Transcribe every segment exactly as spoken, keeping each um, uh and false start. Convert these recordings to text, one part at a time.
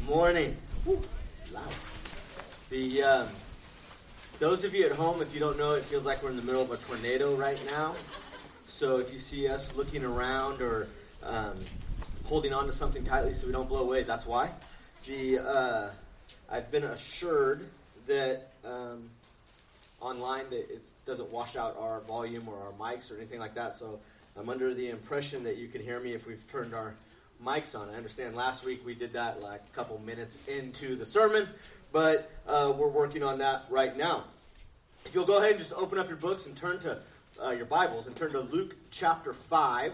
Morning. Woo, it's loud. The um, those of you at home, if you don't know, it feels like we're in the middle of a tornado right now. So if you see us looking around or um, holding on to something tightly so we don't blow away, that's why. The uh, I've been assured that um, online that it doesn't wash out our volume or our mics or anything like that. So I'm under the impression that you can hear me if we've turned our mics on. I understand last week we did that like a couple minutes into the sermon, but uh, we're working on that right now. If you'll go ahead and just open up your books and turn to uh, your Bibles and turn to Luke chapter five.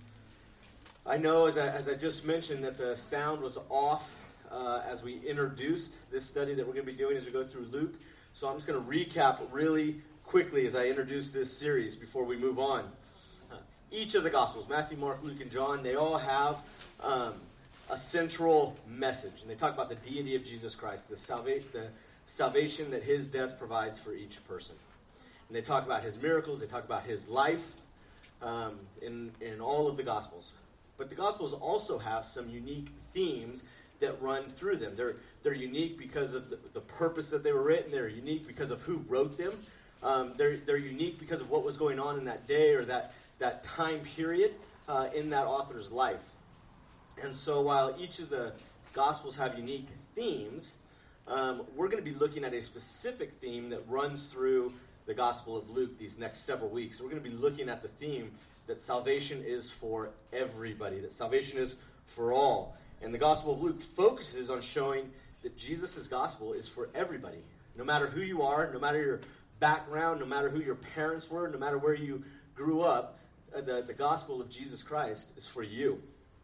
I know, as I, as I just mentioned, that the sound was off uh, as we introduced this study that we're going to be doing as we go through Luke. So I'm just going to recap really quickly as I introduce this series before we move on. Uh, each of the Gospels, Matthew, Mark, Luke, and John, they all have Um, a central message, and they talk about the deity of Jesus Christ, the, salva- the salvation that his death provides for each person. And they talk about his miracles, they talk about his life um, in, in all of the Gospels. But the Gospels also have some unique themes that run through them. They're, they're unique because of the, the purpose that they were written. They're unique because of who wrote them. Um, they're, they're unique because of what was going on in that day or that, that time period uh, in that author's life. And so while each of the Gospels have unique themes, um, we're going to be looking at a specific theme that runs through the Gospel of Luke these next several weeks. We're going to be looking at the theme that salvation is for everybody, that salvation is for all. And the Gospel of Luke focuses on showing that Jesus' gospel is for everybody. No matter who you are, no matter your background, no matter who your parents were, no matter where you grew up, uh, the, the gospel of Jesus Christ is for you.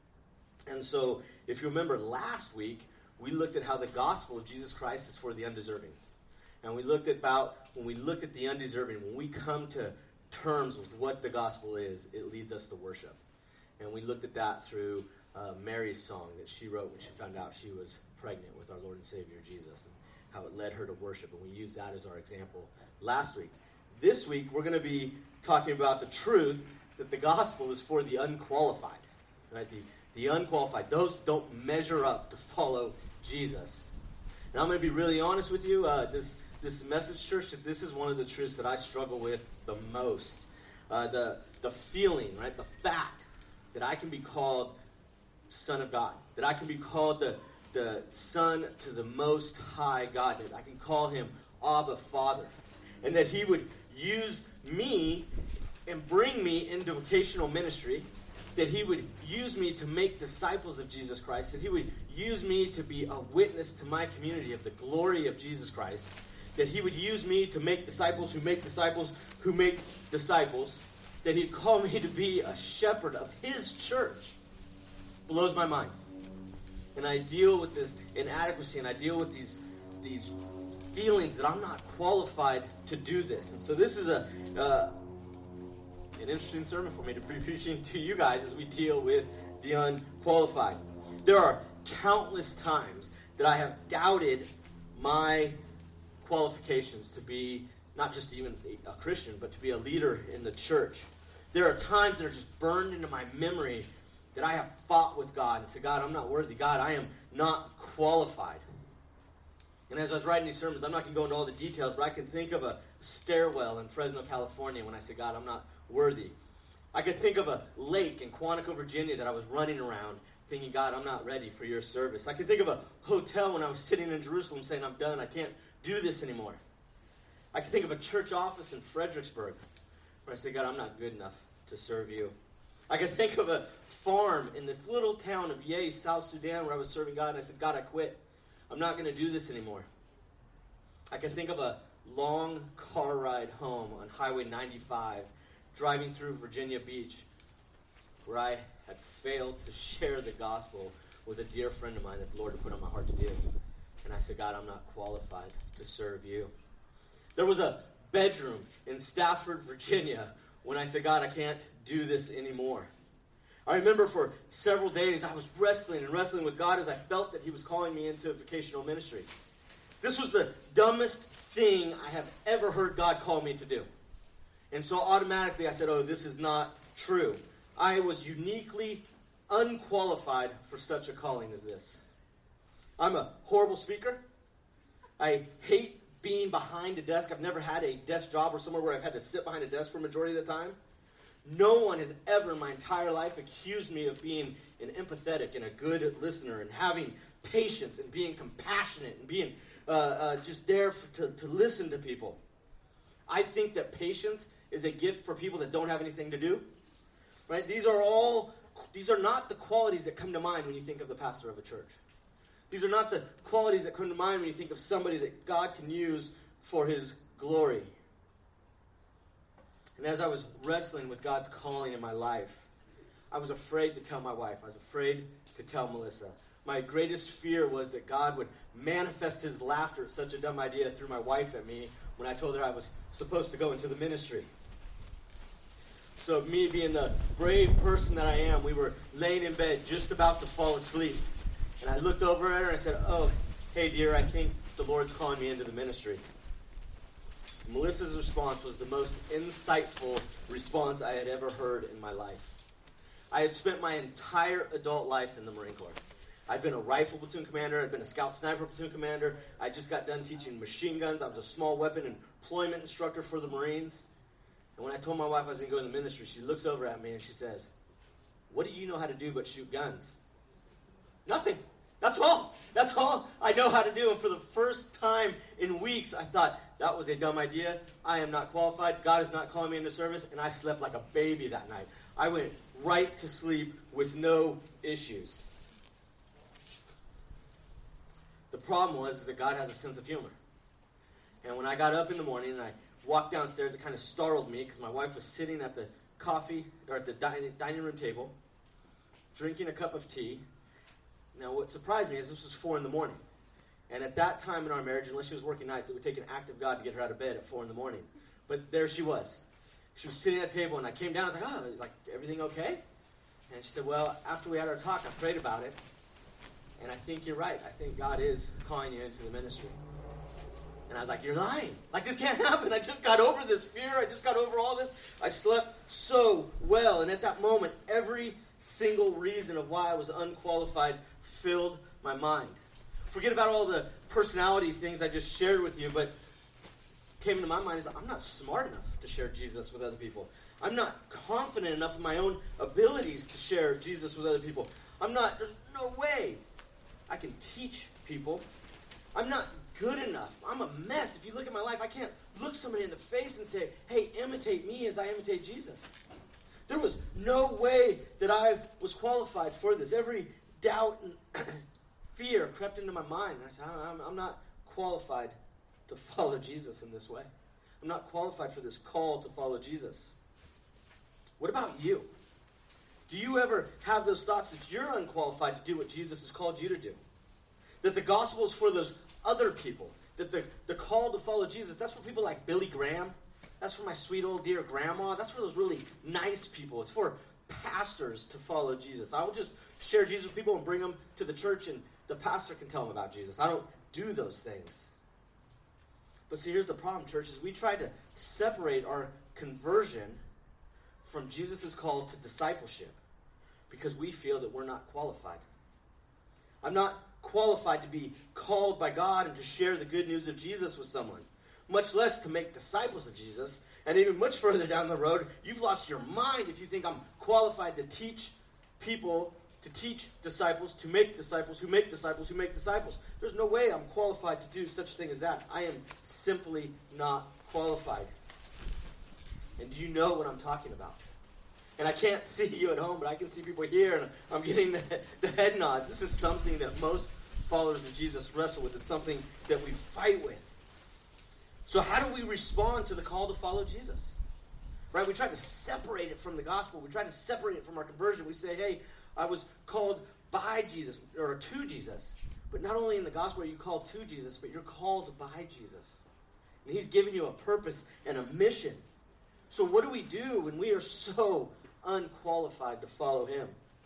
And so, if you remember last week, we looked at how the gospel of Jesus Christ is for the undeserving. And we looked at about, when we looked at the undeserving, when we come to terms with what the gospel is, it leads us to worship. And we looked at that through uh, Mary's song that she wrote when she found out she was pregnant with our Lord and Savior Jesus, and how it led her to worship. And we used that as our example last week. This week, we're going to be talking about the truth that the gospel is for the unqualified, right? The The unqualified, those don't measure up to follow Jesus. And I'm going to be really honest with you, uh, this this message, church, that this is one of the truths that I struggle with the most. Uh, the the feeling, right, the fact that I can be called Son of God, that I can be called the, the Son to the Most High God, that I can call him Abba, Father, and that he would use me and bring me into vocational ministry, that he would use me to make disciples of Jesus Christ, that he would use me to be a witness to my community of the glory of Jesus Christ, that he would use me to make disciples who make disciples who make disciples, that he'd call me to be a shepherd of his church, blows my mind. And I deal with this inadequacy, and I deal with these, these feelings that I'm not qualified to do this. And so this is a... Uh, An interesting sermon for me to be preaching to you guys as we deal with the unqualified. There are countless times that I have doubted my qualifications to be not just even a Christian, but to be a leader in the church. There are times that are just burned into my memory that I have fought with God and said, God, I'm not worthy. God, I am not qualified. And as I was writing these sermons, I'm not going to go into all the details, but I can think of a stairwell in Fresno, California, when I said, God, I'm not worthy. I could think of a lake in Quantico, Virginia that I was running around thinking, God, I'm not ready for your service. I could think of a hotel when I was sitting in Jerusalem saying, I'm done, I can't do this anymore. I could think of a church office in Fredericksburg where I said, God, I'm not good enough to serve you. I could think of a farm in this little town of Yei, South Sudan, where I was serving God, and I said, God, I quit. I'm not going to do this anymore. I could think of a long car ride home on Highway ninety-five, driving through Virginia Beach, where I had failed to share the gospel with a dear friend of mine that the Lord had put on my heart to do. And I said, God, I'm not qualified to serve you. There was a bedroom in Stafford, Virginia, when I said, God, I can't do this anymore. I remember for several days I was wrestling and wrestling with God as I felt that he was calling me into vocational ministry. This was the dumbest thing I have ever heard God call me to do. And so automatically I said, oh, this is not true. I was uniquely unqualified for such a calling as this. I'm a horrible speaker. I hate being behind a desk. I've never had a desk job or somewhere where I've had to sit behind a desk for a majority of the time. No one has ever in my entire life accused me of being an empathetic and a good listener and having patience and being compassionate and being uh, uh, just there for, to, to listen to people. I think that patience is a gift for people that don't have anything to do. Right? These are all, these are not the qualities that come to mind when you think of the pastor of a church. These are not the qualities that come to mind when you think of somebody that God can use for his glory. And as I was wrestling with God's calling in my life, I was afraid to tell my wife. I was afraid to tell Melissa. My greatest fear was that God would manifest his laughter at such a dumb idea through my wife at me when I told her I was supposed to go into the ministry. So me being the brave person that I am, we were laying in bed just about to fall asleep. And I looked over at her and I said, oh, hey dear, I think the Lord's calling me into the ministry. Melissa's response was the most insightful response I had ever heard in my life. I had spent my entire adult life in the Marine Corps. I'd been a rifle platoon commander. I'd been a scout sniper platoon commander. I just got done teaching machine guns. I was a small weapon and deployment instructor for the Marines. And when I told my wife I was going to go in the ministry, she looks over at me and she says, what do you know how to do but shoot guns? Nothing. That's all. That's all I know how to do. And for the first time in weeks, I thought, that was a dumb idea. I am not qualified. God is not calling me into service. And I slept like a baby that night. I went right to sleep with no issues. The problem was is that God has a sense of humor. And when I got up in the morning and I walked downstairs, it kind of startled me because my wife was sitting at the coffee, or at the dining, dining room table, drinking a cup of tea. Now, what surprised me is this was four in the morning. And at that time in our marriage, unless she was working nights, it would take an act of God to get her out of bed at four in the morning. But there she was. She was sitting at the table, and I came down. I was like, oh, like, everything okay? And she said, well, after we had our talk, I prayed about it. And I think you're right. I think God is calling you into the ministry. And I was like, you're lying. Like, this can't happen. I just got over this fear. I just got over all this. I slept so well. And at that moment, every single reason of why I was unqualified filled my mind. Forget about all the personality things I just shared with you, but came into my mind is I'm not smart enough to share Jesus with other people. I'm not confident enough in my own abilities to share Jesus with other people. I'm not, there's no way I can teach people. I'm not good enough. I'm a mess. If you look at my life, I can't look somebody in the face and say, hey, imitate me as I imitate Jesus. There was no way that I was qualified for this. Every doubt and fear crept into my mind. And I said, I'm, I'm not qualified to follow Jesus in this way. I'm not qualified for this call to follow Jesus. What about you? Do you ever have those thoughts that you're unqualified to do what Jesus has called you to do? That the gospel is for those other people. That the, the call to follow Jesus, that's for people like Billy Graham. That's for my sweet old dear grandma. That's for those really nice people. It's for pastors to follow Jesus. I will just share Jesus with people and bring them to the church and the pastor can tell them about Jesus. I don't do those things. But see, here's the problem, church, is we try to separate our conversion from Jesus' call to discipleship because we feel that we're not qualified. I'm not qualified to be called by God and to share the good news of Jesus with someone, much less to make disciples of Jesus. And even much further down the road, you've lost your mind if you think I'm qualified to teach people, to teach disciples, to make disciples, who make disciples, who make disciples. There's no way I'm qualified to do such a thing as that. I am simply not qualified. And do you know what I'm talking about? And I can't see you at home, but I can see people here, and I'm getting the, the head nods. This is something that most followers of Jesus wrestle with. It's something that we fight with. So how do we respond to the call to follow Jesus? Right? We try to separate it from the gospel. We try to separate it from our conversion. We say, hey, I was called by Jesus, or to Jesus. But not only in the gospel are you called to Jesus, but you're called by Jesus. And he's given you a purpose and a mission. So what do we do when we are so unqualified to follow him?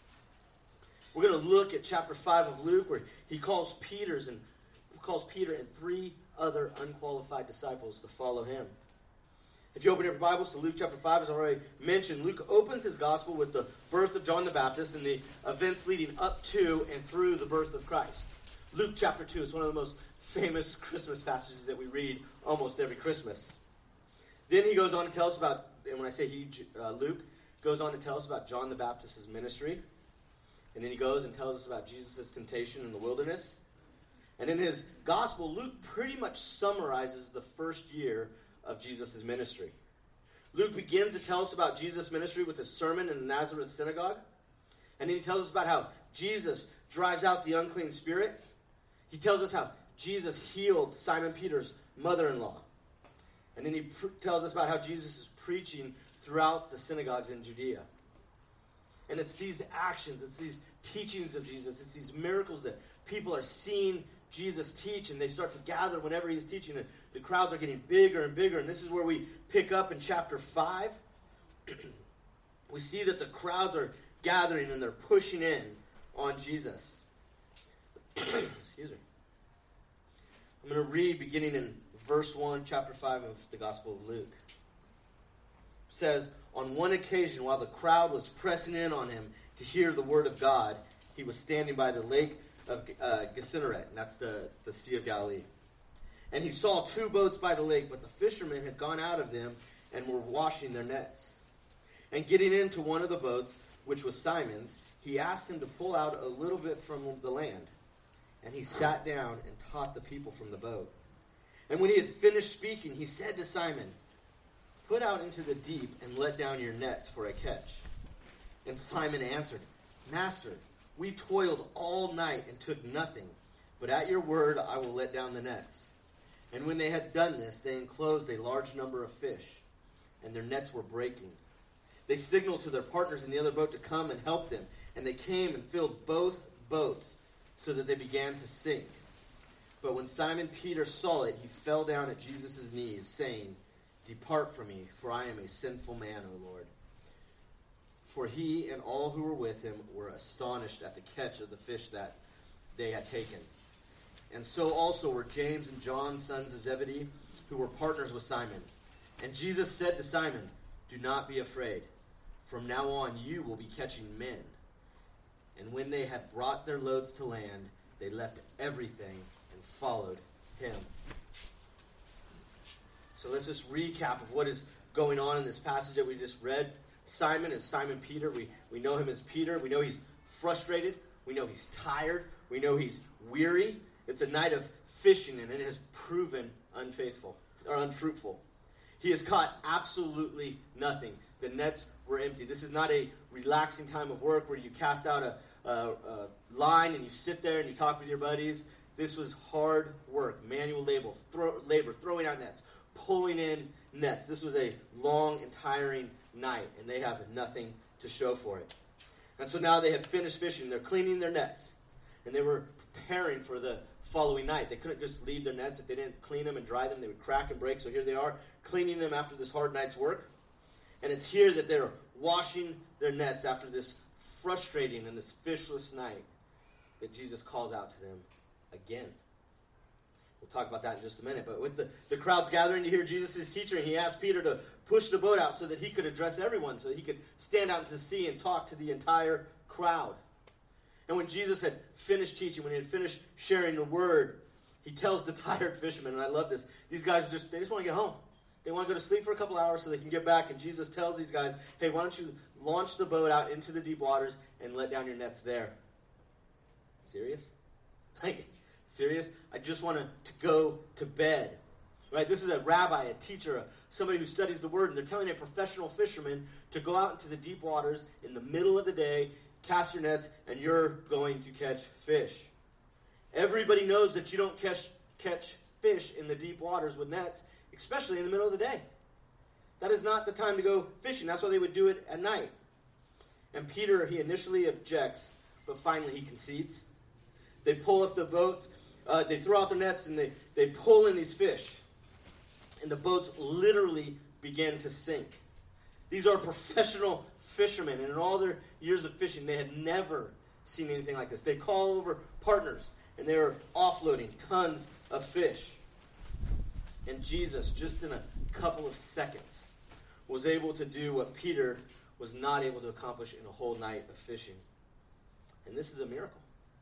We're going to look at chapter five of Luke, where he calls Peter's and calls Peter and three other unqualified disciples to follow him. If you open your Bibles to Luke chapter five, as I already mentioned, Luke opens his gospel with the birth of John the Baptist and the events leading up to and through the birth of Christ. Luke chapter two is one of the most famous Christmas passages that we read almost every Christmas. Then he goes on to tell us about, and when I say he, uh, Luke, goes on to tell us about John the Baptist's ministry. And then he goes and tells us about Jesus' temptation in the wilderness. And in his gospel, Luke pretty much summarizes the first year of Jesus' ministry. Luke begins to tell us about Jesus' ministry with his sermon in the Nazareth synagogue. And then he tells us about how Jesus drives out the unclean spirit. He tells us how Jesus healed Simon Peter's mother-in-law. And then he pr- tells us about how Jesus is preaching throughout the synagogues in Judea. And it's these actions, it's these teachings of Jesus, it's these miracles that people are seeing Jesus teach, and they start to gather whenever he's teaching, and the crowds are getting bigger and bigger. And this is where we pick up in chapter five. We see that the crowds are gathering and they're pushing in on Jesus. Excuse me. I'm going to read beginning in verse one, chapter five of the Gospel of Luke. It says, on one occasion, while the crowd was pressing in on him to hear the word of God, he was standing by the lake of uh, Gennesaret, and that's the, the Sea of Galilee. And he saw two boats by the lake, but the fishermen had gone out of them and were washing their nets. And getting into one of the boats, which was Simon's, he asked him to pull out a little bit from the land. And he sat down and taught the people from the boat. And when he had finished speaking, he said to Simon, put out into the deep and let down your nets for a catch. And Simon answered, Master, we toiled all night and took nothing, but at your word I will let down the nets. And when they had done this, they enclosed a large number of fish, and their nets were breaking. They signaled to their partners in the other boat to come and help them, and they came and filled both boats so that they began to sink. But when Simon Peter saw it, he fell down at Jesus' knees, saying, Depart from me, for I am a sinful man, O Lord. For he and all who were with him were astonished at the catch of the fish that they had taken. And so also were James and John, sons of Zebedee, who were partners with Simon. And Jesus said to Simon, Do not be afraid. From now on you will be catching men. And when they had brought their loads to land, they left everything and followed him. So let's just recap of what is going on in this passage that we just read. Simon is Simon Peter. We, we know him as Peter. We know he's frustrated. We know he's tired. We know he's weary. It's a night of fishing, and it has proven unfaithful or unfruitful. He has caught absolutely nothing. The nets were empty. This is not a relaxing time of work where you cast out a, a, a line and you sit there and you talk with your buddies. This was hard work, manual labor, throw, labor, throwing out nets, pulling in nets. This was a long and tiring night, and they have nothing to show for it. And so now they had finished fishing. They're cleaning their nets, and they were preparing for the following night. They couldn't just leave their nets. If they didn't clean them and dry them, they would crack and break. So here they are, cleaning them after this hard night's work. And it's here that they're washing their nets after this frustrating and this fishless night that Jesus calls out to them again. We'll talk about that in just a minute. But with the, the crowds gathering to hear Jesus' teaching, he asked Peter to push the boat out so that he could address everyone, so that he could stand out into the sea and talk to the entire crowd. And when Jesus had finished teaching, when he had finished sharing the word, he tells the tired fishermen, and I love this, these guys, just they just want to get home. They want to go to sleep for a couple hours so they can get back. And Jesus tells these guys, hey, why don't you launch the boat out into the deep waters and let down your nets there? Serious? Like, serious? I just want to, to go to bed. Right? This is a rabbi, a teacher, somebody who studies the word, and they're telling a professional fisherman to go out into the deep waters in the middle of the day, cast your nets, and you're going to catch fish. Everybody knows that you don't catch, catch fish in the deep waters with nets, especially in the middle of the day. That is not the time to go fishing. That's why they would do it at night. And Peter, he initially objects, but finally he concedes. They pull up the boat, uh, they throw out their nets, and they, they pull in these fish. And the boats literally begin to sink. These are professional fishermen, and in all their years of fishing, they had never seen anything like this. They call over partners, and they were offloading tons of fish. And Jesus, just in a couple of seconds, was able to do what Peter was not able to accomplish in a whole night of fishing. And this is a miracle.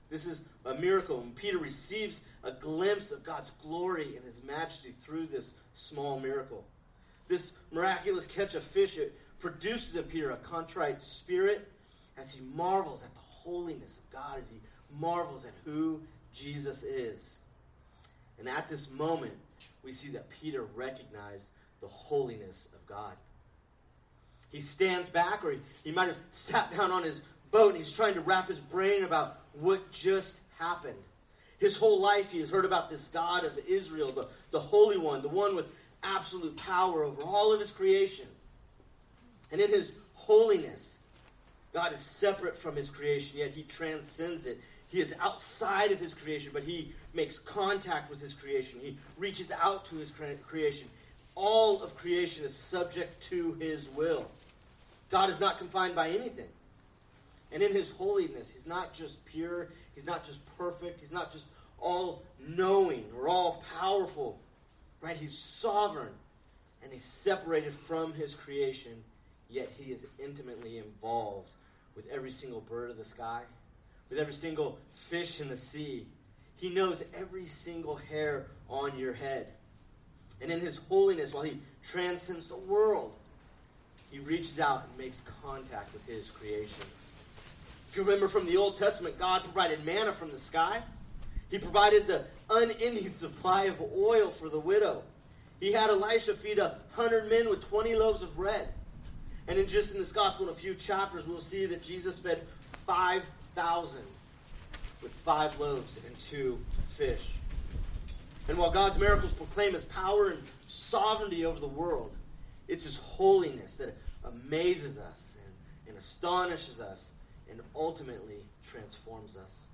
This is a miracle. And Peter receives a glimpse of God's glory and his majesty through this small miracle. This miraculous catch of fish, it produces in Peter a contrite spirit as he marvels at the holiness of God, as he marvels at who Jesus is. And at this moment, we see that Peter recognized the holiness of God. He stands back, or he, he might have sat down on his boat, and he's trying to wrap his brain about what just happened. His whole life he has heard about this God of Israel, the, the Holy One, the one with absolute power over all of his creation. And in his holiness, God is separate from his creation, yet he transcends it. He is outside of his creation, but he makes contact with his creation. He reaches out to his cre- creation. All of creation is subject to his will. God is not confined by anything. And in his holiness, he's not just pure, he's not just perfect, he's not just all-knowing or all-powerful, right? He's sovereign, and he's separated from his creation, yet he is intimately involved with every single bird of the sky, with every single fish in the sea. He knows every single hair on your head. And in his holiness, while he transcends the world, he reaches out and makes contact with his creation. If you remember from the Old Testament, God provided manna from the sky. He provided the unending supply of oil for the widow. He had Elisha feed a hundred men with twenty loaves of bread. And in just in this gospel, in a few chapters, we'll see that Jesus fed five thousand with five loaves and two fish. And while God's miracles proclaim his power and sovereignty over the world, it's his holiness that amazes us and, and astonishes us and ultimately transforms us.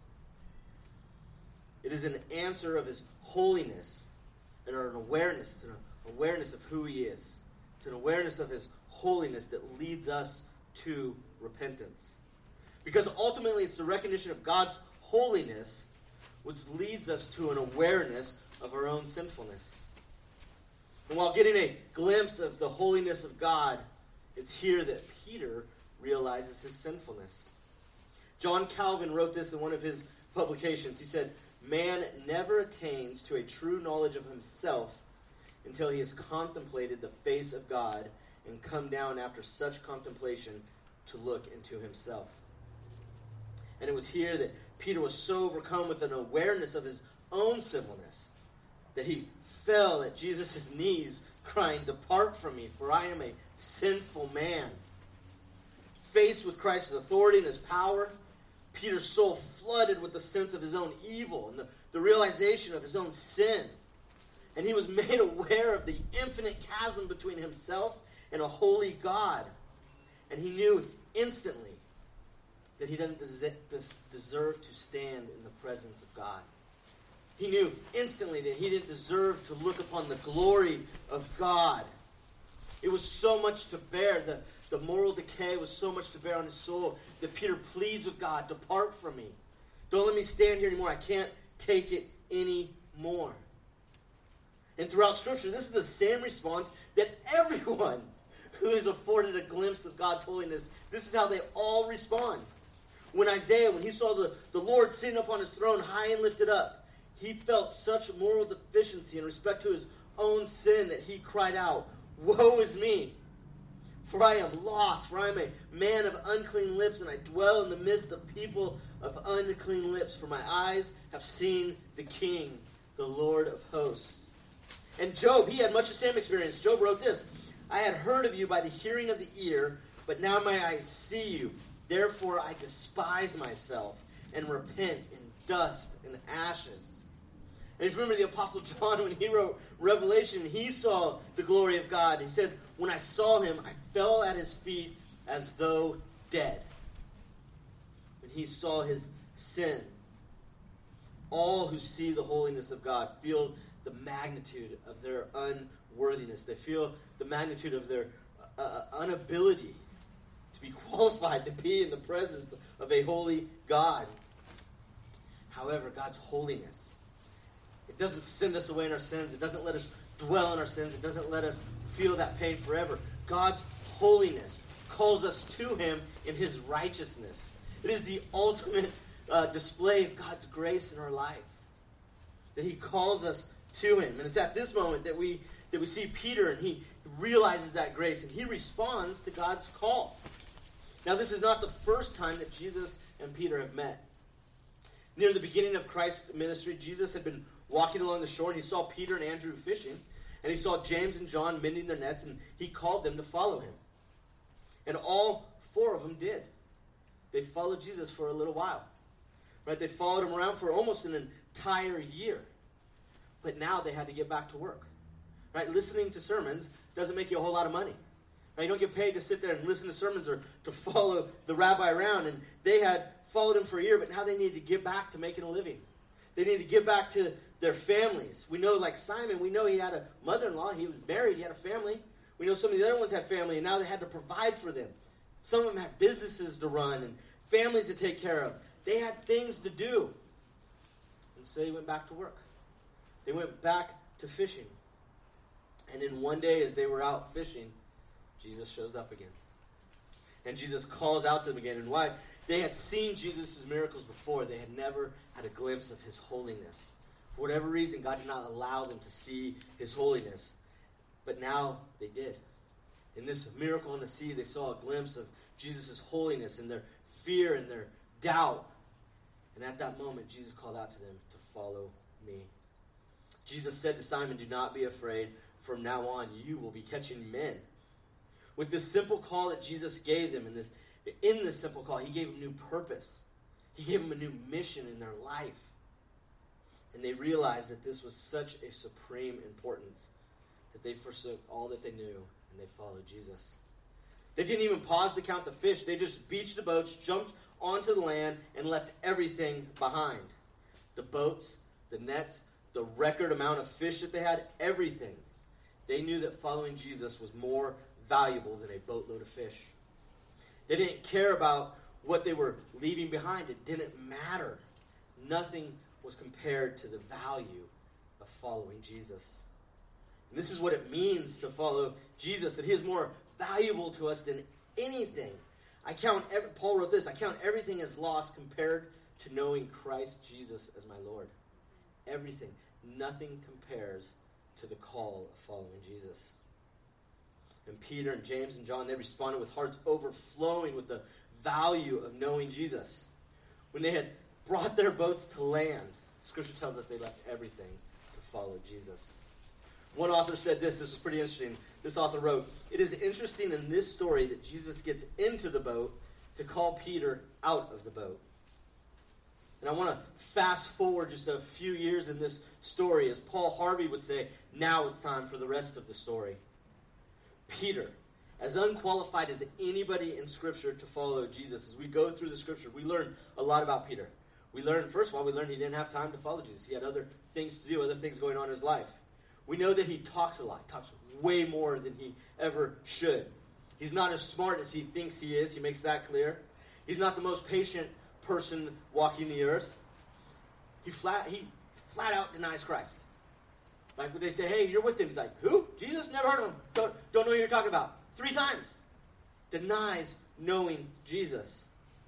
It is an answer of his holiness and an awareness. It's an awareness of who he is. It's an awareness of his holiness that leads us to repentance. Because ultimately it's the recognition of God's holiness which leads us to an awareness of our own sinfulness. And while getting a glimpse of the holiness of God, it's here that Peter realizes his sinfulness. John Calvin wrote this in one of his publications. He said, "Man never attains to a true knowledge of himself until he has contemplated the face of God and come down after such contemplation to look into himself." And it was here that Peter was so overcome with an awareness of his own sinfulness that he fell at Jesus' knees crying, "Depart from me, for I am a sinful man." Faced with Christ's authority and his power, Peter's soul flooded with the sense of his own evil and the, the realization of his own sin. And he was made aware of the infinite chasm between himself and a holy God. And he knew instantly that he didn't des- deserve to stand in the presence of God. He knew instantly that he didn't deserve to look upon the glory of God. It was so much to bear. The, the moral decay was so much to bear on his soul that Peter pleads with God, "Depart from me. Don't let me stand here anymore. I can't take it anymore." And throughout Scripture, this is the same response that everyone who is afforded a glimpse of God's holiness, this is how they all respond. When Isaiah, when he saw the, the Lord sitting upon his throne high and lifted up, he felt such moral deficiency in respect to his own sin that he cried out, "Woe is me! For I am lost, for I am a man of unclean lips, and I dwell in the midst of people of unclean lips, for my eyes have seen the King, the Lord of hosts." And Job, he had much the same experience. Job wrote this, "I had heard of you by the hearing of the ear, but now my eyes see you. Therefore I despise myself and repent in dust and ashes." And if you remember the Apostle John, when he wrote Revelation, he saw the glory of God. He said, "When I saw him, I fell at his feet as though dead." When he saw his sin, all who see the holiness of God feel the magnitude of their unworthiness. They feel the magnitude of their uh, inability to be qualified to be in the presence of a holy God. However, God's holiness, it doesn't send us away in our sins. It doesn't let us dwell in our sins. It doesn't let us feel that pain forever. God's holiness calls us to him in his righteousness. It is the ultimate uh, display of God's grace in our life. That he calls us to him. And it's at this moment that we that we see Peter, and he realizes that grace, and he responds to God's call. Now, this is not the first time that Jesus and Peter have met. Near the beginning of Christ's ministry, Jesus had been walking along the shore, and he saw Peter and Andrew fishing, and he saw James and John mending their nets, and he called them to follow him. And all four of them did. They followed Jesus for a little while. Right? They followed him around for almost an entire year. But now they had to get back to work. Right? Listening to sermons doesn't make you a whole lot of money. Right? You don't get paid to sit there and listen to sermons or to follow the rabbi around. And they had followed him for a year, but now they needed to get back to making a living. They needed to get back to their families. We know, like Simon, we know he had a mother-in-law. He was married. He had a family. We know some of the other ones had family, and now they had to provide for them. Some of them had businesses to run and families to take care of. They had things to do. And so they went back to work. They went back to fishing. And then one day as they were out fishing, Jesus shows up again. And Jesus calls out to them again. And why? They had seen Jesus' miracles before. They had never had a glimpse of his holiness. For whatever reason, God did not allow them to see his holiness. But now they did. In this miracle on the sea, they saw a glimpse of Jesus' holiness and their fear and their doubt. And at that moment, Jesus called out to them to follow me. Jesus said to Simon, "Do not be afraid. From now on, you will be catching men." With this simple call that Jesus gave them, in this, in this simple call, he gave them new purpose. He gave them a new mission in their life. And they realized that this was such a supreme importance that they forsook all that they knew and they followed Jesus. They didn't even pause to count the fish. They just beached the boats, jumped onto the land, and left everything behind. The boats, the nets, the record amount of fish that they had, everything. They knew that following Jesus was more valuable than a boatload of fish. They didn't care about what they were leaving behind. It didn't matter. Nothing was compared to the value of following Jesus. And this is what it means to follow Jesus, that he is more valuable to us than anything. I count, every, Paul wrote this, I count everything as lost compared to knowing Christ Jesus as my Lord. Everything. Nothing compares to the call of following Jesus. And Peter and James and John, they responded with hearts overflowing with the value of knowing Jesus. When they had brought their boats to land, Scripture tells us they left everything to follow Jesus. One author said this, this was pretty interesting. This author wrote, "It is interesting in this story that Jesus gets into the boat to call Peter out of the boat." And I want to fast forward just a few years in this story. As Paul Harvey would say, now it's time for the rest of the story. Peter, as unqualified as anybody in Scripture to follow Jesus, as we go through the Scripture, we learn a lot about Peter. We learn, first of all, we learn he didn't have time to follow Jesus. He had other things to do, other things going on in his life. We know that he talks a lot. He talks way more than he ever should. He's not as smart as he thinks he is. He makes that clear. He's not the most patient person walking the earth. He flat he flat out denies Christ. Like when they say, "Hey, you're with him," he's like, "Who? Jesus? Never heard of him. Don't, don't know who you're talking about." Three times. Denies knowing Jesus.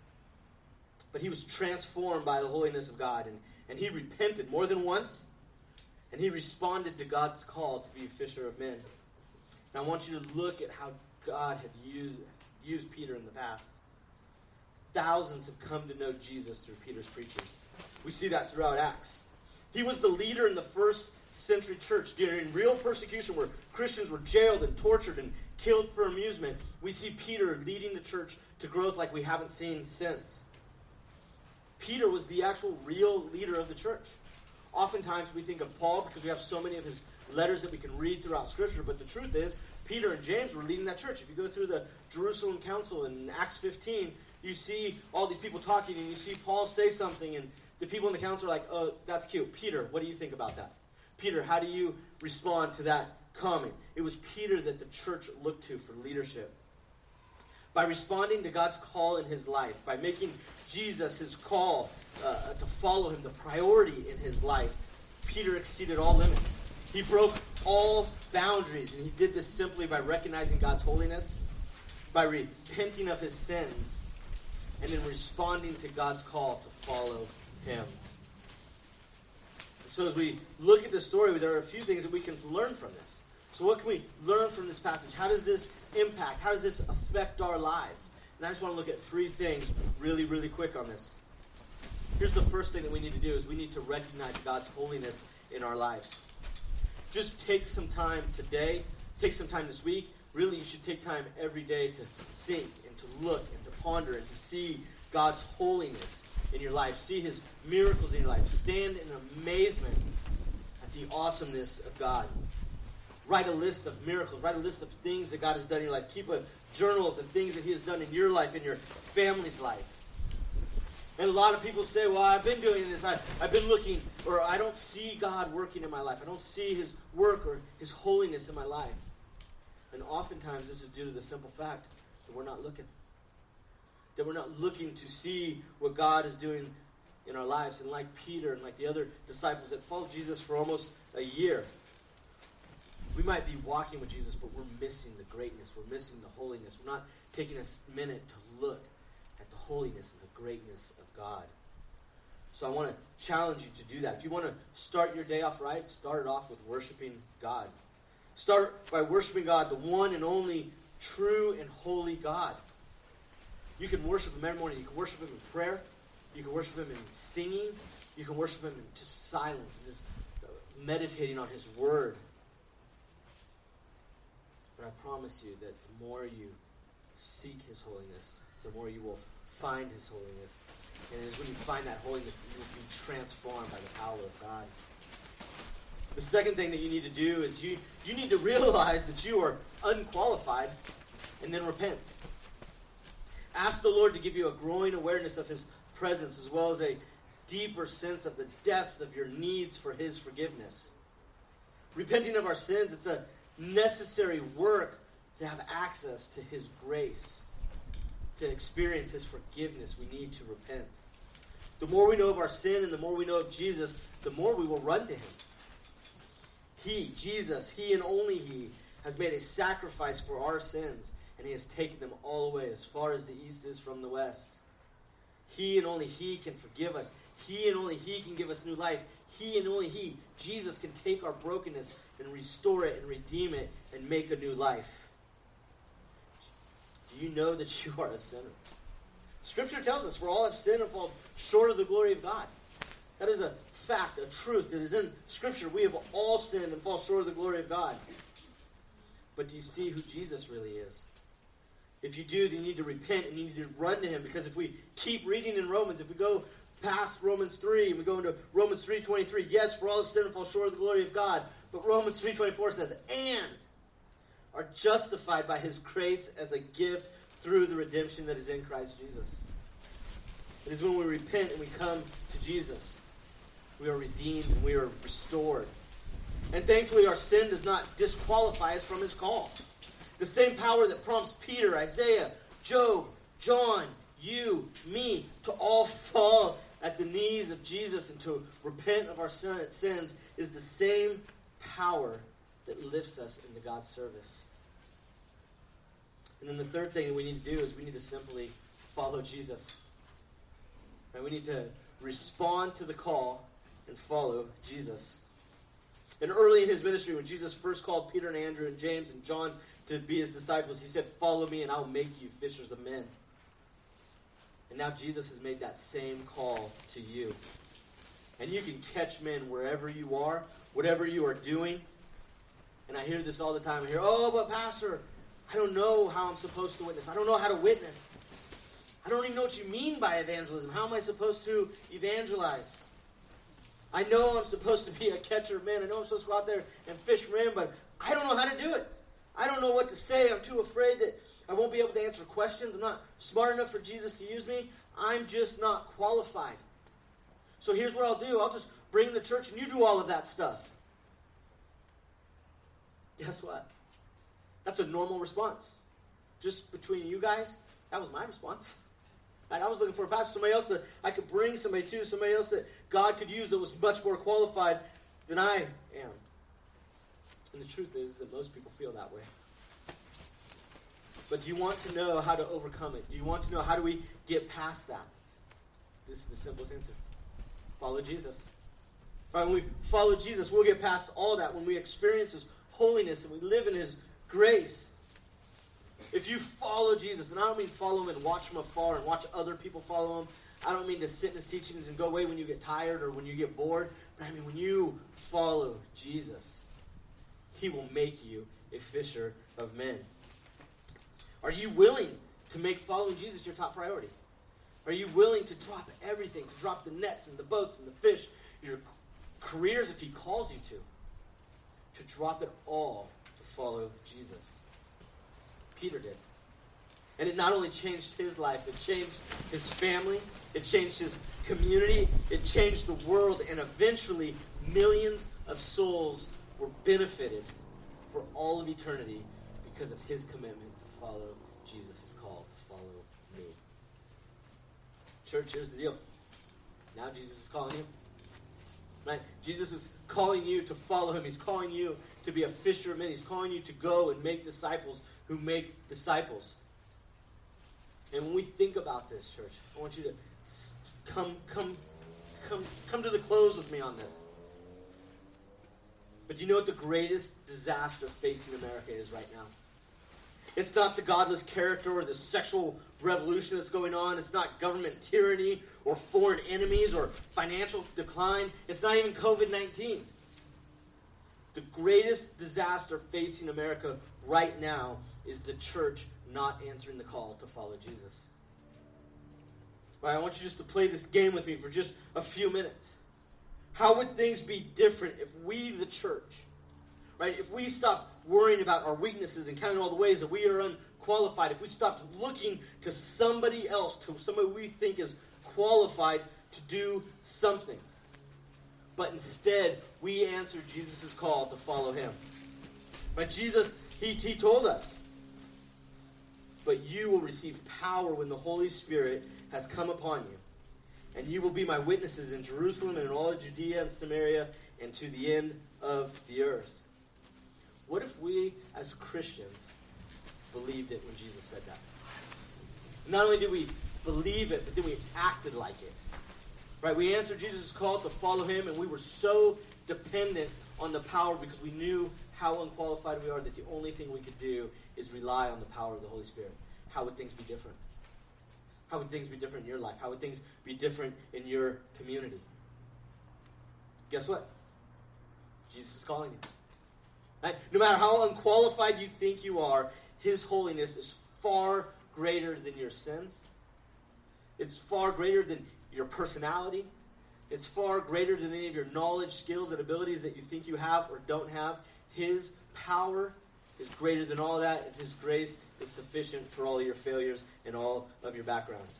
But he was transformed by the holiness of God, and, and he repented more than once, and he responded to God's call to be a fisher of men. And I want you to look at how God had used, used Peter in the past. Thousands have come to know Jesus through Peter's preaching. We see that throughout Acts. He was the leader in the first century church during real persecution where Christians were jailed and tortured and killed for amusement. We see Peter leading the church to growth like we haven't seen since. Peter was the actual real leader of the church. Oftentimes we think of Paul because we have so many of his letters that we can read throughout Scripture, but the truth is Peter and James were leading that church. If you go through the Jerusalem Council in Acts fifteen, you see all these people talking, and you see Paul say something, and the people in the council are like, "Oh, that's cute. Peter, what do you think about that? Peter, how do you respond to that comment?" It was Peter that the church looked to for leadership. By responding to God's call in his life, by making Jesus his call uh, to follow him, the priority in his life, Peter exceeded all limits. He broke all boundaries, and he did this simply by recognizing God's holiness, by repenting of his sins, and in responding to God's call to follow him. So as we look at this story, there are a few things that we can learn from this. So what can we learn from this passage? How does this impact? How does this affect our lives? And I just want to look at three things really, really quick on this. Here's the first thing that we need to do is we need to recognize God's holiness in our lives. Just take some time today, take some time this week. Really, you should take time every day to think and to look and to ponder and to see God's holiness in your life. See his miracles in your life. Stand in amazement at the awesomeness of God. Write a list of miracles. Write a list of things that God has done in your life. Keep a journal of the things that he has done in your life, in your family's life. And a lot of people say, well, I've been doing this. I, I've been looking, or I don't see God working in my life. I don't see his work or his holiness in my life. And oftentimes this is due to the simple fact that we're not looking. That we're not looking to see what God is doing in our lives. And like Peter and like the other disciples that followed Jesus for almost a year, we might be walking with Jesus, but we're missing the greatness. We're missing the holiness. We're not taking a minute to look at the holiness and the greatness of God. So I want to challenge you to do that. If you want to start your day off right, start it off with worshiping God. Start by worshiping God, the one and only true and holy God. You can worship him every morning. You can worship him in prayer. You can worship him in singing. You can worship him in just silence and just meditating on his word. But I promise you that the more you seek his holiness, the more you will find his holiness. And it is when you find that holiness that you will be transformed by the power of God. The second thing that you need to do is you, you need to realize that you are unqualified and then repent. Ask the Lord to give you a growing awareness of his presence as well as a deeper sense of the depth of your needs for his forgiveness. Repenting of our sins, it's a necessary work to have access to his grace. To experience his forgiveness, we need to repent. The more we know of our sin and the more we know of Jesus, the more we will run to him. He, Jesus, he and only he, has made a sacrifice for our sins, and he has taken them all away as far as the east is from the west. He and only he can forgive us. He and only he can give us new life. He and only he, Jesus, can take our brokenness and restore it and redeem it and make a new life. Do you know that you are a sinner? Scripture tells us, for all have sinned and fall short of the glory of God. That is a fact, a truth that is in Scripture. We have all sinned and fall short of the glory of God. But do you see who Jesus really is? If you do, then you need to repent and you need to run to him. Because if we keep reading in Romans, if we go past Romans three and we go into Romans three twenty-three, yes, for all have sinned and fall short of the glory of God. But Romans three twenty-four says, and are justified by his grace as a gift through the redemption that is in Christ Jesus. It is when we repent and we come to Jesus, we are redeemed and we are restored. And thankfully our sin does not disqualify us from his call. The same power that prompts Peter, Isaiah, Job, John, you, me, to all fall at the knees of Jesus and to repent of our sins is the same power that lifts us into God's service. And then the third thing we need to do is we need to simply follow Jesus. Right? We need to respond to the call and follow Jesus. And early in his ministry, when Jesus first called Peter and Andrew and James and John to be his disciples, he said, follow me and I'll make you fishers of men. And now Jesus has made that same call to you. And you can catch men wherever you are, whatever you are doing. And I hear this all the time. I hear, oh, but Pastor, I don't know how I'm supposed to witness. I don't know how to witness. I don't even know what you mean by evangelism. How am I supposed to evangelize? I know I'm supposed to be a catcher of men. I know I'm supposed to go out there and fish for him, but I don't know how to do it. I don't know what to say. I'm too afraid that I won't be able to answer questions. I'm not smart enough for Jesus to use me. I'm just not qualified. So here's what I'll do. I'll just bring the church and you do all of that stuff. Guess what? That's a normal response. Just between you guys, that was my response. Right? I was looking for a pastor, somebody else that I could bring somebody to, somebody else that God could use that was much more qualified than I am. And the truth is that most people feel that way. But do you want to know how to overcome it? Do you want to know how do we get past that? This is the simplest answer. Follow Jesus. All right, when we follow Jesus, we'll get past all that. When we experience His holiness and we live in His grace. If you follow Jesus, and I don't mean follow Him and watch from afar and watch other people follow Him. I don't mean to sit in His teachings and go away when you get tired or when you get bored. But I mean when you follow Jesus, He will make you a fisher of men. Are you willing to make following Jesus your top priority? Are you willing to drop everything, to drop the nets and the boats and the fish, your careers if He calls you to, to drop it all to follow Jesus? Peter did. And it not only changed his life, it changed his family, it changed his community, it changed the world, and eventually millions of souls were benefited for all of eternity because of his commitment to follow Jesus' call, to follow me. Church, here's the deal. Now Jesus is calling you. Right? Jesus is calling you to follow Him. He's calling you to be a fisherman. He's calling you to go and make disciples who make disciples. And when we think about this, church, I want you to come, come, come, come to the close with me on this. But you know what the greatest disaster facing America is right now? It's not the godless character or the sexual revolution that's going on. It's not government tyranny or foreign enemies or financial decline. It's not even covid nineteen. The greatest disaster facing America right now is the church not answering the call to follow Jesus. All right, I want you just to play this game with me for just a few minutes. How would things be different if we, the church, right, if we stopped worrying about our weaknesses and counting all the ways that we are unqualified, if we stopped looking to somebody else, to somebody we think is qualified to do something, but instead we answer Jesus' call to follow Him. Right? Jesus, he, he told us, but you will receive power when the Holy Spirit has come upon you. And you will be my witnesses in Jerusalem and in all of Judea and Samaria and to the end of the earth. What if we, as Christians, believed it when Jesus said that? Not only did we believe it, but then we acted like it. Right? We answered Jesus' call to follow Him, and we were so dependent on the power because we knew how unqualified we are that the only thing we could do is rely on the power of the Holy Spirit. How would things be different? How would things be different in your life? How would things be different in your community? Guess what? Jesus is calling you. Right? No matter how unqualified you think you are, His holiness is far greater than your sins. It's far greater than your personality. It's far greater than any of your knowledge, skills, and abilities that you think you have or don't have. His power is greater than all of that, and His grace is sufficient for all of your failures and all of your backgrounds.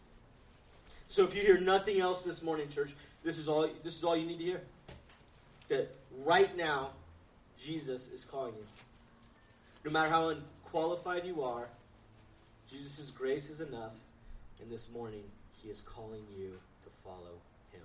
So if you hear nothing else this morning, church, this is all this is all you need to hear. That right now, Jesus is calling you. No matter how unqualified you are, Jesus' grace is enough, and this morning He is calling you to follow Him.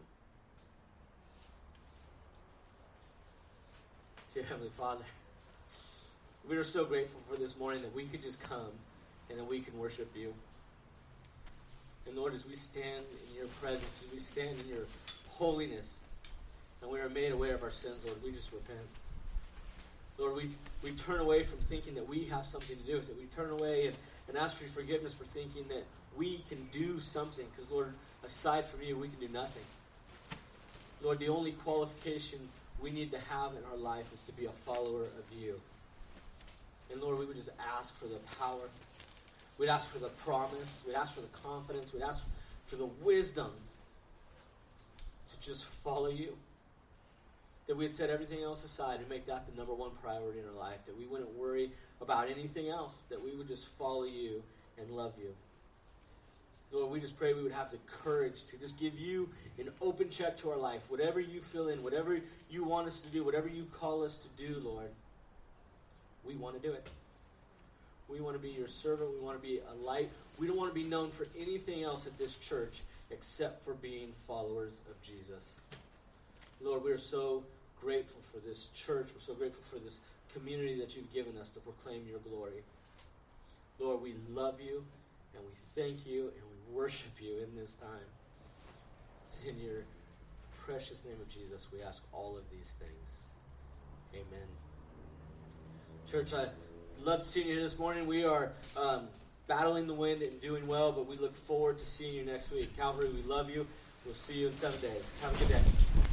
Dear Heavenly Father, we are so grateful for this morning that we could just come and that we can worship You. And Lord, as we stand in Your presence, as we stand in Your holiness, and we are made aware of our sins, Lord, we just repent. Lord, we, we turn away from thinking that we have something to do with it. We turn away and, and ask for Your forgiveness for thinking that we can do something. Because, Lord, aside from You, we can do nothing. Lord, the only qualification we need to have in our life is to be a follower of You. And Lord, we would just ask for the power. We'd ask for the promise. We'd ask for the confidence. We'd ask for the wisdom to just follow You. That we'd set everything else aside and make that the number one priority in our life. That we wouldn't worry about anything else. That we would just follow You and love You. Lord, we just pray we would have the courage to just give You an open check to our life. Whatever You fill in, whatever You want us to do, whatever You call us to do, Lord, we want to do it. We want to be Your servant. We want to be a light. We don't want to be known for anything else at this church except for being followers of Jesus. Lord, we are so grateful for this church. We're so grateful for this community that You've given us to proclaim Your glory. Lord, we love You, and we thank You, and we worship You in this time. It's in your precious name of Jesus we ask all of these things. Amen. Church, I love seeing you here this morning. We are um, battling the wind and doing well, but we look forward to seeing you next week. Calvary, we love you. We'll see you in seven days. Have a good day.